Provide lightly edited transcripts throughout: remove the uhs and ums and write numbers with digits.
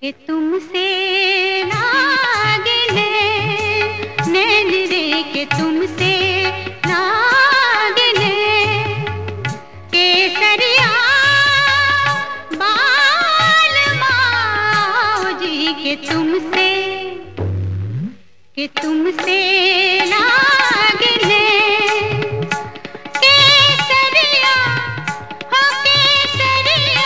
कि तुमसे लागिले नैन रे के तुमसे लागिले केसरिया बाल माओ जी के तुमसे लागिले केसरिया हो केसरिया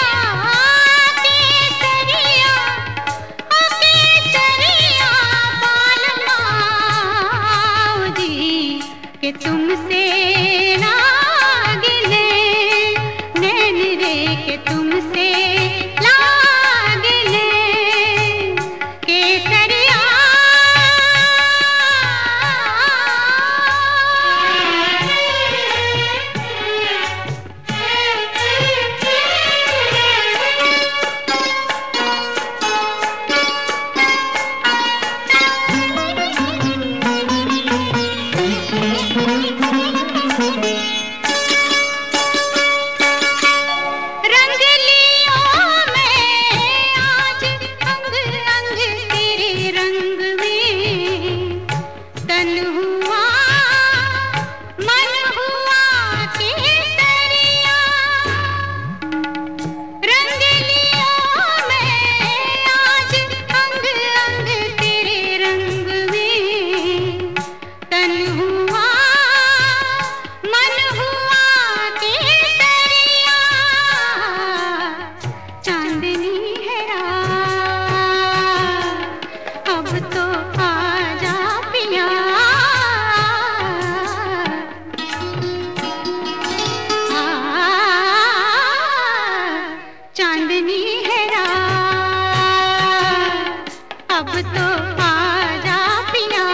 केसरिया हो केसरिया बाल माओ जी के तुमसे लागिले नैन रे के तुमसे लागिले केसरिया चांदनी है रात अब तो आजा पिया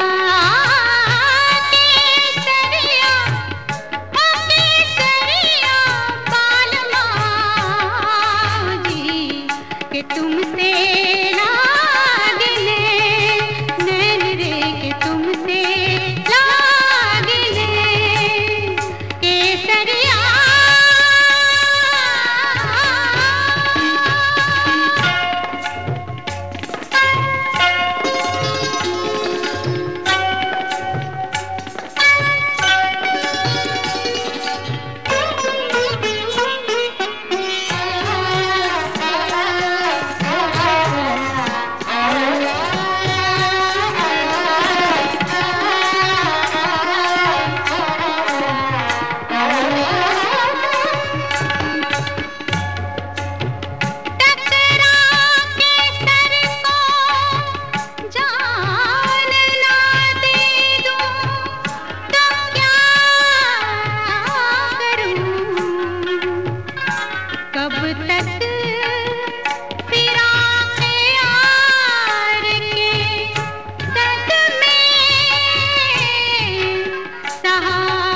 केसरिया ओ केसरिया बाल माओ जी के तुमसे लागिले नैन रे के तुमसे लागिले केसरिया कब तक फिराक़े यार के सदमे सहा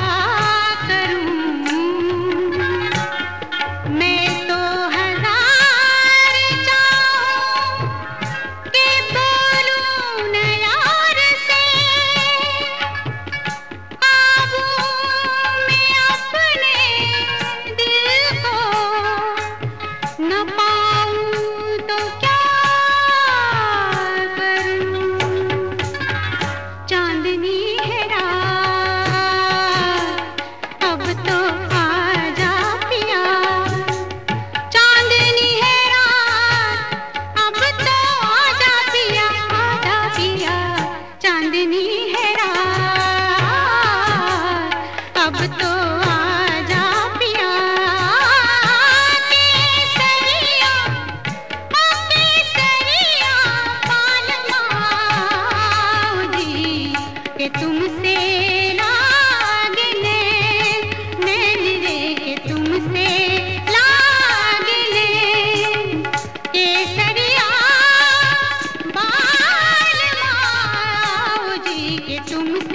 करूं मैं तो हजार चाहूं कि बोलूं न यार से काबू में अपने दिल को न पाऊं तो क्या करूं चांदनी है रात अब तो आजा पिया चांदनी है रात अब तो आजा पिया चांदनी है रात अब तो आजा पिया केसरिया ओ केसरिया बाल माओ जी के तुमसे लागिले नैन रे के तुमसे लागिले केसरिया बाल माओ जी के तुमसे